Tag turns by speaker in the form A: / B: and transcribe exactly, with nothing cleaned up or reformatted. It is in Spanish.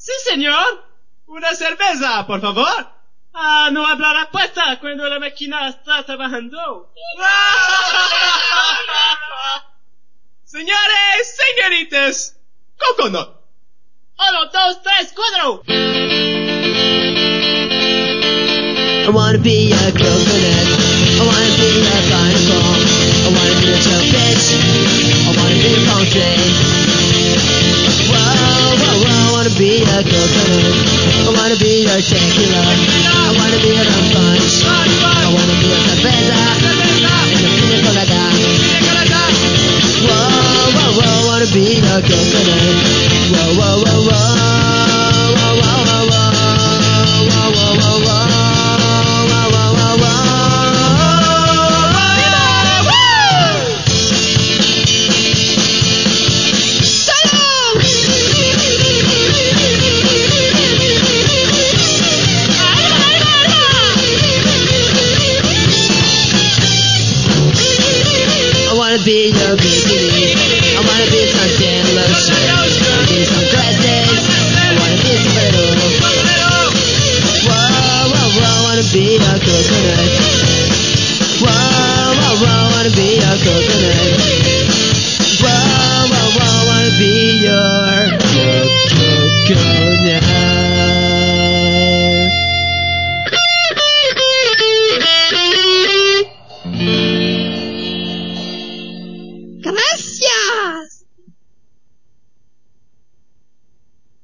A: Sí, señor.
B: Una cerveza, por favor.
A: Ah, no abra la puerta cuando la máquina está trabajando.
B: Señores, señoritas, coconut.
A: Uno, dos, tres, cuatro.
C: I wanna be a coconut. I wanna be a pineapple. I wanna be a choke bitch. I wanna be a palm tree. Whoa, whoa, whoa, I wanna be a coconut. I wanna be a tequila. I wanna be a rum punch. I wanna be a cerveza. And a pina colada. Whoa, whoa, whoa, I wanna be a coconut. Whoa, whoa, whoa, whoa. Whoa, whoa, whoa, whoa. Whoa, whoa, whoa, whoa. I wanna be your bikini. I wanna be something lotion.